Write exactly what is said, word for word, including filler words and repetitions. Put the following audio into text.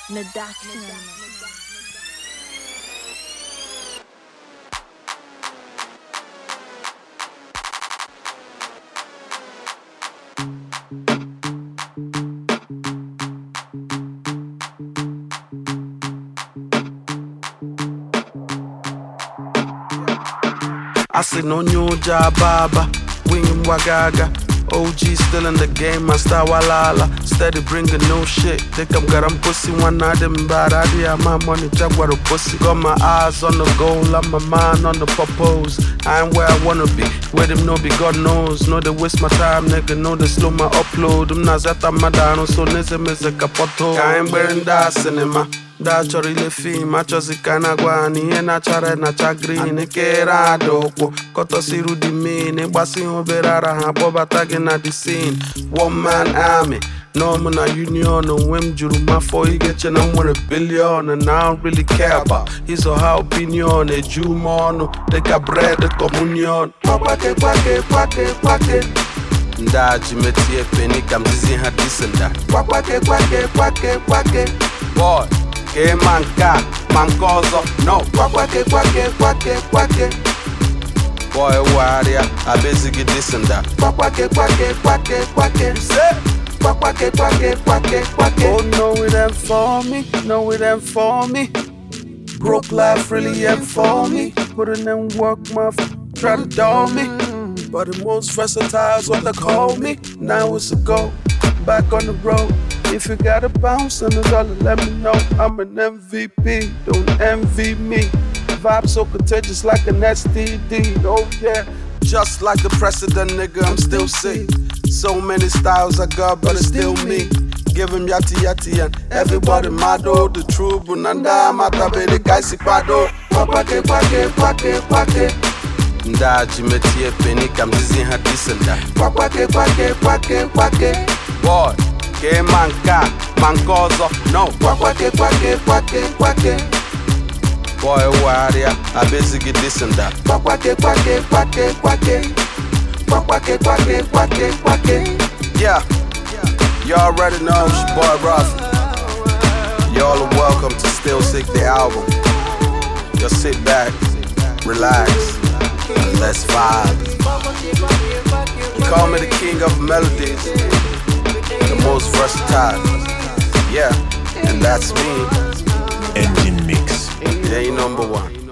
Production. I said no new job, baba, winging wagaga. O G still in the game, my style walala. Steady bringing no shit. Think I'm got I'm pussy one of them bad idea. My money jaguar a pussy. Got my eyes on the goal, and my mind on the purpose. I ain't where I wanna be. Where them no be, God knows. No they waste my time, nigga. No they slow my upload. I'm not that I'm madano, so nese me se capoto. I ain't wearing that cinema. Da chọrọ ile fim, achọzi ka na gwa na ihe na-achara na-acha green. Ekere adokwo, kọtọsiru di mean. Ịgbasi ihe obere ara ha kpọbata gị na the scene. One man army, no I'm na union. Onwe m juru m afọ igeche na m nwere billion. And I don't really care about his or her opinion. Eju m ọnụ dịka bread communion. Kwake kwake kwake kwake nda ji metie peni ka m dizi ha disenda. Kwake kwake kwake kwake boy que manca, mancoso, no. Kwake, kwake, kwake, kwake. Boy, warrior, I basically this and that. Kwake, kwake, kwake, kwake. Say. Kwake, kwake, kwake, kwake. Oh, no, it ain't for me, no, it ain't for me. Broke life really ain't for me. Putting in work, my f- try to dull me. But the most versatile is what they call me. Now it's a go, back on the road. If you got a bounce and a dollar, let me know. I'm an M V P, don't envy me. Vibe so contagious like an S T D. Oh yeah, just like the president, nigga, I'm still sick. So many styles I got, but it's still me. Give him yati yati and everybody mado. The true bunanda mata bele kaisi pado. Kwake kwake kwake kwake. Nda jimetie peni kamzizi hadisenda. Kwake kwake kwake kwake. Boy. Que manca, mancoso, no. Kwake, kwake, kwake, kwake. Boy, warrior, I basically this and that. Kwake, kwake, kwake, kwake. Kwake, kwake, kwake, kwake. Yeah, you already know it's your boy Ruff. Y'all are welcome to Still Sick the album. Just sit back, relax, and let's vibe. You call me the king of melodies. The most versatile, yeah, and that's me. Engine Mix. Yeah, you number one.